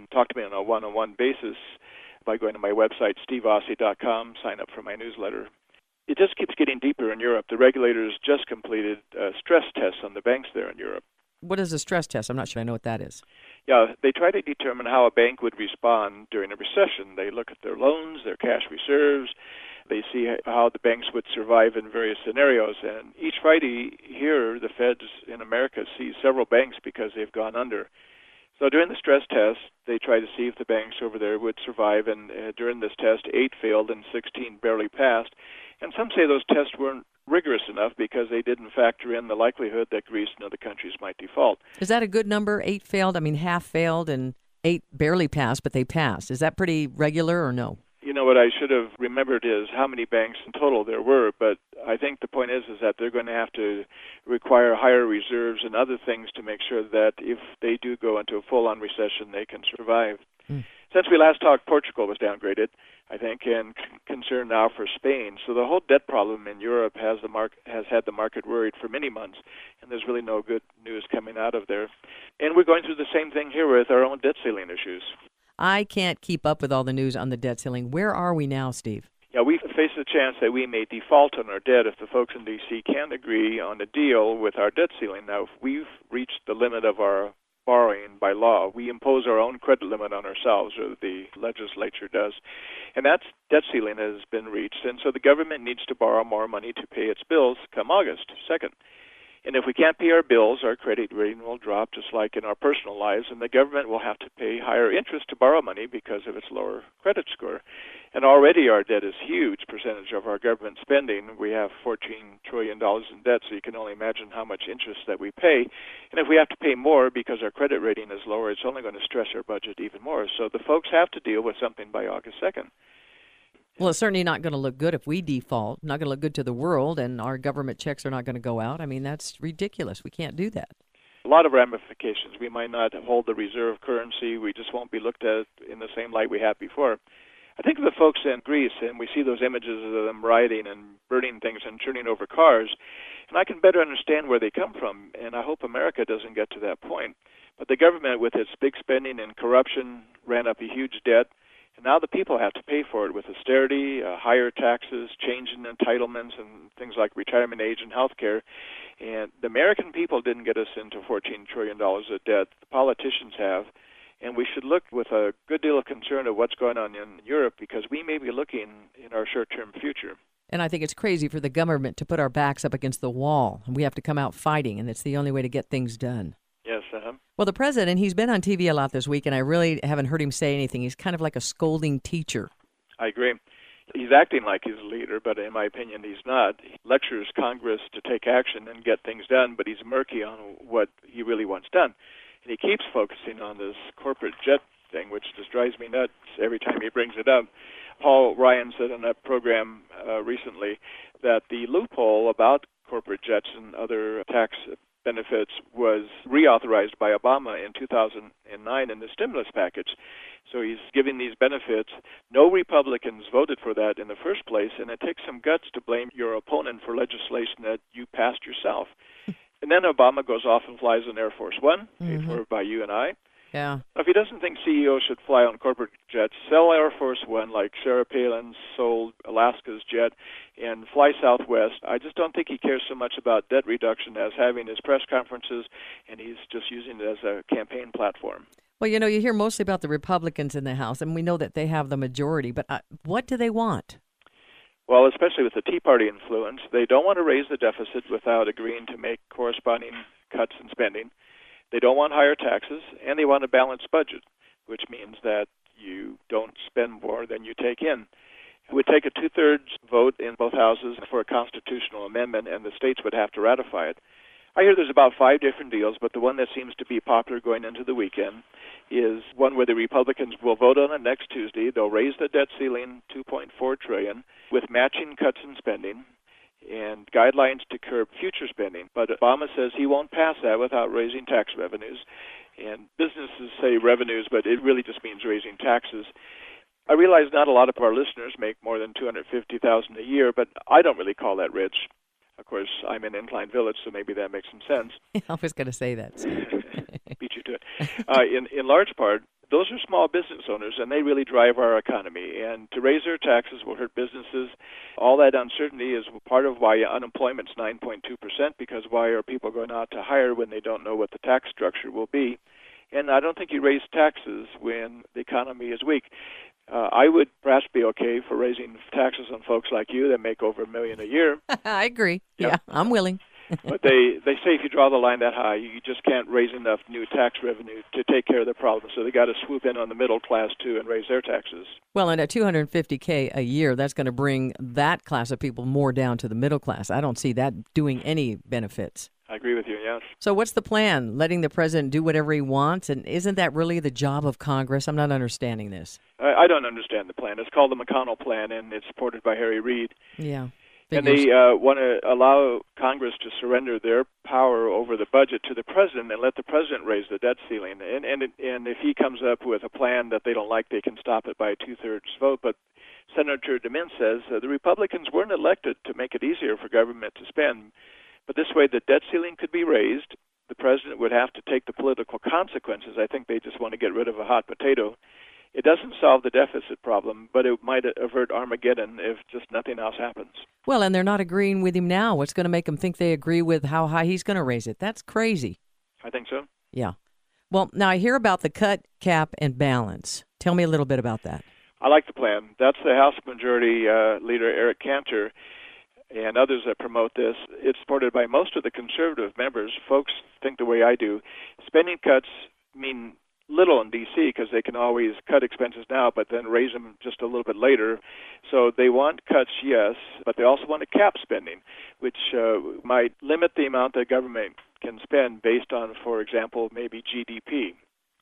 talk to me on a one-on-one basis by going to my website, steveossie.com, sign up for my newsletter. It just keeps getting deeper in Europe. The regulators just completed stress tests on the banks there in Europe. What is a stress test? I'm not sure I know what that is. Yeah, they try to determine how a bank would respond during a recession. They look at their loans, their cash reserves. They see how the banks would survive in various scenarios. And each Friday here, the feds in America see several banks because they've gone under. So during the stress test, they try to see if the banks over there would survive. And during this test, 8 failed and 16 barely passed. And some say those tests weren't rigorous enough because they didn't factor in the likelihood that Greece and other countries might default. Is that a good number? 8 failed? I mean, half failed and 8 barely passed, but they passed. Is that pretty regular or no? You know, what I should have remembered is how many banks in total there were, but I think the point is that they're going to have to require higher reserves and other things to make sure that if they do go into a full-on recession, they can survive. Since we last talked, Portugal was downgraded, I think, and concern now for Spain. So the whole debt problem in Europe has had the market worried for many months, and there's really no good news coming out of there. And we're going through the same thing here with our own debt ceiling issues. I can't keep up with all the news on the debt ceiling. Where are we now, Steve? Yeah, we face the chance that we may default on our debt if the folks in D.C. can't agree on a deal with our debt ceiling. Now, if we've reached the limit of our borrowing by law, we impose our own credit limit on ourselves, or the legislature does, and that debt ceiling has been reached, and so the government needs to borrow more money to pay its bills come August 2nd. And if we can't pay our bills, our credit rating will drop just like in our personal lives, and the government will have to pay higher interest to borrow money because of its lower credit score. And already our debt is a huge percentage of our government spending. We have $14 trillion in debt, so you can only imagine how much interest that we pay. And if we have to pay more because our credit rating is lower, it's only going to stress our budget even more. So the folks have to deal with something by August 2nd. Well, it's certainly not going to look good if we default. Not going to look good to the world, and our government checks are not going to go out. I mean, that's ridiculous. We can't do that. A lot of ramifications. We might not hold the reserve currency. We just won't be looked at in the same light we have before. I think of the folks in Greece, and we see those images of them rioting and burning things and turning over cars, and I can better understand where they come from, and I hope America doesn't get to that point. But the government, with its big spending and corruption, ran up a huge debt. And now the people have to pay for it with austerity, higher taxes, change in entitlements, and things like retirement age and health care. And the American people didn't get us into $14 trillion of debt. The politicians have. And we should look with a good deal of concern at what's going on in Europe, because we may be looking in our short-term future. And I think it's crazy for the government to put our backs up against the wall. And we have to come out fighting, and it's the only way to get things done. Yes, Well, the president, he's been on TV a lot this week, and I really haven't heard him say anything. He's kind of like a scolding teacher. I agree. He's acting like he's a leader, but in my opinion, he's not. He lectures Congress to take action and get things done, but he's murky on what he really wants done. And he keeps focusing on this corporate jet thing, which just drives me nuts every time he brings it up. Paul Ryan said on that program recently that the loophole about corporate jets and other tax benefits was reauthorized by Obama in 2009 in the stimulus package. So he's giving these benefits. No Republicans voted for that in the first place, and it takes some guts to blame your opponent for legislation that you passed yourself. And then Obama goes off and flies on Air Force One, paid for by you and I. Yeah. If he doesn't think CEOs should fly on corporate jets, sell Air Force One like Sarah Palin sold Alaska's jet and fly Southwest. I just don't think he cares so much about debt reduction as having his press conferences, and he's just using it as a campaign platform. Well, you know, you hear mostly about the Republicans in the House, and we know that they have the majority, but what do they want? Well, especially with the Tea Party influence, they don't want to raise the deficit without agreeing to make corresponding cuts in spending. They don't want higher taxes, and they want a balanced budget, which means that you don't spend more than you take in. It would take a two-thirds vote in both houses for a constitutional amendment, and the states would have to ratify it. I hear there's about 5 different deals, but the one that seems to be popular going into the weekend is one where the Republicans will vote on it next Tuesday. They'll raise the debt ceiling $2.4 trillion with matching cuts in spending and guidelines to curb future spending. But Obama says he won't pass that without raising tax revenues. And businesses say revenues, but it really just means raising taxes. I realize not a lot of our listeners make more than $250,000 a year, but I don't really call that rich. Of course, I'm in Incline Village, so maybe that makes some sense. I was going to say that. Beat you to it. In large part, those are small business owners, and they really drive our economy. And to raise their taxes will hurt businesses. All that uncertainty is part of why unemployment's 9.2%, because why are people going out to hire when they don't know what the tax structure will be? And I don't think you raise taxes when the economy is weak. I would perhaps be okay for raising taxes on folks like you that make over $1 million a year. I agree. Yep. Yeah, I'm willing. But they say if you draw the line that high, you just can't raise enough new tax revenue to take care of the problem. So they got to swoop in on the middle class, too, and raise their taxes. Well, and at $250K a year, that's going to bring that class of people more down to the middle class. I don't see that doing any benefits. I agree with you, yes. So what's the plan? Letting the president do whatever he wants? And isn't that really the job of Congress? I'm not understanding this. I don't understand the plan. It's called the McConnell Plan, and it's supported by Harry Reid. Yeah. And they want to allow Congress to surrender their power over the budget to the president and let the president raise the debt ceiling. And if he comes up with a plan that they don't like, they can stop it by a two-thirds vote. But Senator DeMint says the Republicans weren't elected to make it easier for government to spend. But this way, the debt ceiling could be raised. The president would have to take the political consequences. I think they just want to get rid of a hot potato. It doesn't solve the deficit problem, but it might avert Armageddon if just nothing else happens. Well, and they're not agreeing with him now. What's going to make them think they agree with how high he's going to raise it? That's crazy. I think so. Yeah. Well, now I hear about the cut, cap, and balance. Tell me a little bit about that. I like the plan. That's the House Majority Leader Eric Cantor and others that promote this. It's supported by most of the conservative members. Folks think the way I do. Spending cuts mean little in D.C. because they can always cut expenses now but then raise them just a little bit later. So they want cuts, yes, but they also want to cap spending, which might limit the amount that government can spend based on, for example, maybe GDP.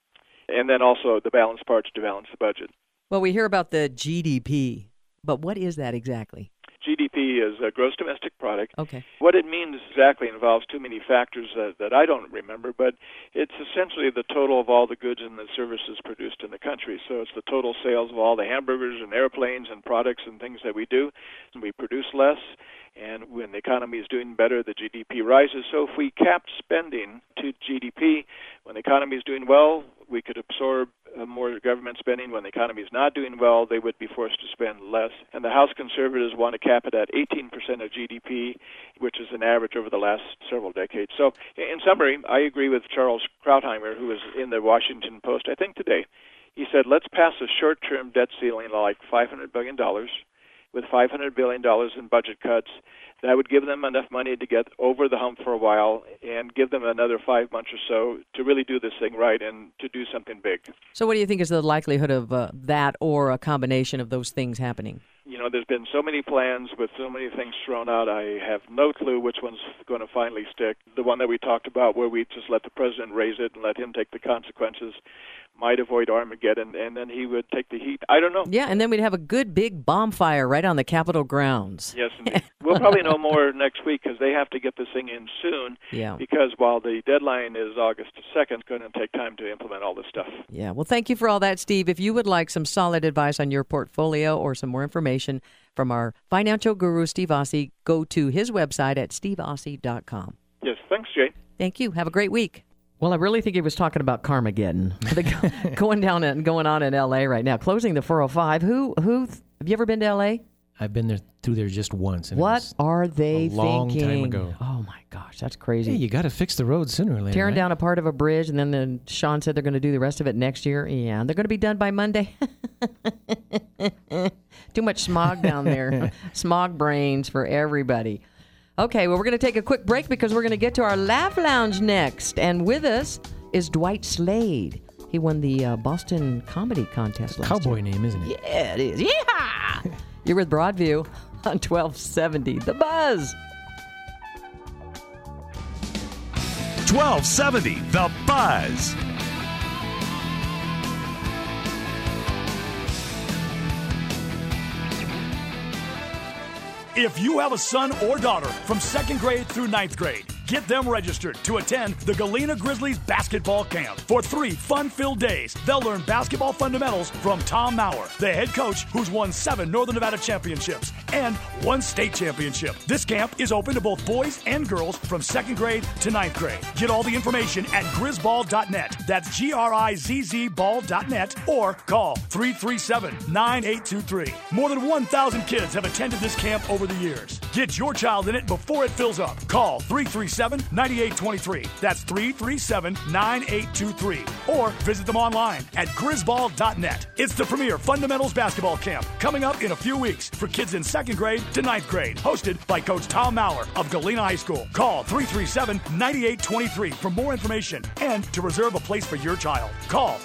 And then also the balance parts to balance the budget. Well, we hear about the GDP, but what is that exactly? GDP is a gross domestic product. Okay. What it means exactly involves too many factors that I don't remember, but it's essentially the total of all the goods and the services produced in the country. So it's the total sales of all the hamburgers and airplanes and products and things that we do. And we produce less, and when the economy is doing better, the GDP rises. So if we capped spending to GDP, when the economy is doing well, we could absorb more government spending. When the economy is not doing well, they would be forced to spend less. And the House conservatives want to cap it at 18% of GDP, which is an average over the last several decades. So in summary, I agree with Charles Krautheimer, who was in the Washington Post, I think today. He said, let's pass a short-term debt ceiling like $500 billion with $500 billion in budget cuts. That would give them enough money to get over the hump for a while and give them another 5 months or so to really do this thing right and to do something big. So what do you think is the likelihood of that or a combination of those things happening? You know, there's been so many plans with so many things thrown out. I have no clue which one's going to finally stick. The one that we talked about where we just let the president raise it and let him take the consequences might avoid Armageddon, and then he would take the heat. I don't know. Yeah, and then we'd have a good big bonfire right on the Capitol grounds. Yes, indeed. We'll probably know more next week because they have to get this thing in soon. Yeah. Because while the deadline is August 2nd, it's going to take time to implement all this stuff. Yeah. Well, thank you for all that, Steve. If you would like some solid advice on your portfolio or some more information from our financial guru, Steve Ossie, go to his website at steveossie.com. Yes. Thanks, Jay. Thank you. Have a great week. Well, I really think he was talking about Carmageddon going down and going on in L.A. right now, closing the 405. Who? Have you ever been to L.A.? I've been through there just once. And what are they thinking? A long time ago. Oh, my gosh, that's crazy. Hey, you got to fix the road sooner or later. Tearing right? down a part of a bridge, and then Sean said they're going to do the rest of it next year. Yeah, and they're going to be done by Monday. Too much smog down there. Smog brains for everybody. Okay, well, we're going to take a quick break because we're going to get to our Laugh Lounge next. And with us is Dwight Slade. He won the Boston Comedy Contest last Cowboy year. name, isn't it? Yeah, it is. Yeehaw! You're with Broadview on 1270. The Buzz. 1270, The Buzz. If you have a son or daughter from 2nd grade through 9th grade, Get them registered to attend the Galena Grizzlies basketball camp. For 3 fun-filled days, they'll learn basketball fundamentals from Tom Maurer, the head coach who's won 7 Northern Nevada championships and 1 state championship. This camp is open to both boys and girls from 2nd grade to 9th grade. Get all the information at grizzball.net. That's GRIZZ ball.net or call 337-9823. More than 1,000 kids have attended this camp over the years. Get your child in it before it fills up. Call 337-9823. That's 337-9823. Or visit them online at grizzball.net. It's the premier fundamentals basketball camp coming up in a few weeks for kids in 2nd grade to 9th grade. Hosted by Coach Tom Maurer of Galena High School. Call 337-9823 for more information and to reserve a place for your child. Call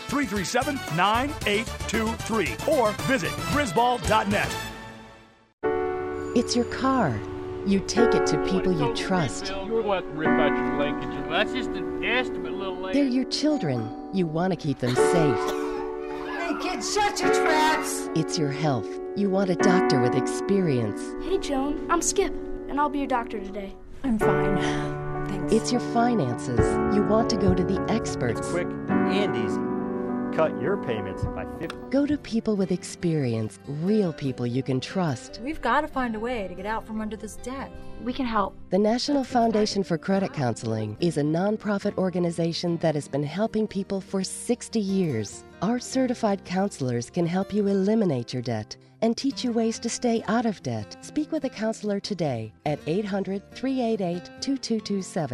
337-9823 or visit grizzball.net. It's your car. You take it to people you trust. You're welcome to rip out your linkages. That's just an estimate, little lady. They're your children. You want to keep them safe. Hey, kids, shut your traps! It's your health. You want a doctor with experience. Hey, Joan, I'm Skip, and I'll be your doctor today. I'm fine. Thanks. It's your finances. You want to go to the experts. It's quick and easy. Cut your payments by 50. Go to people with experience, real people you can trust. We've got to find a way to get out from under this debt. We can help. The National Foundation for Credit Counseling is a nonprofit organization that has been helping people for 60 years. Our certified counselors can help you eliminate your debt and teach you ways to stay out of debt. Speak with a counselor today at 800-388-2227.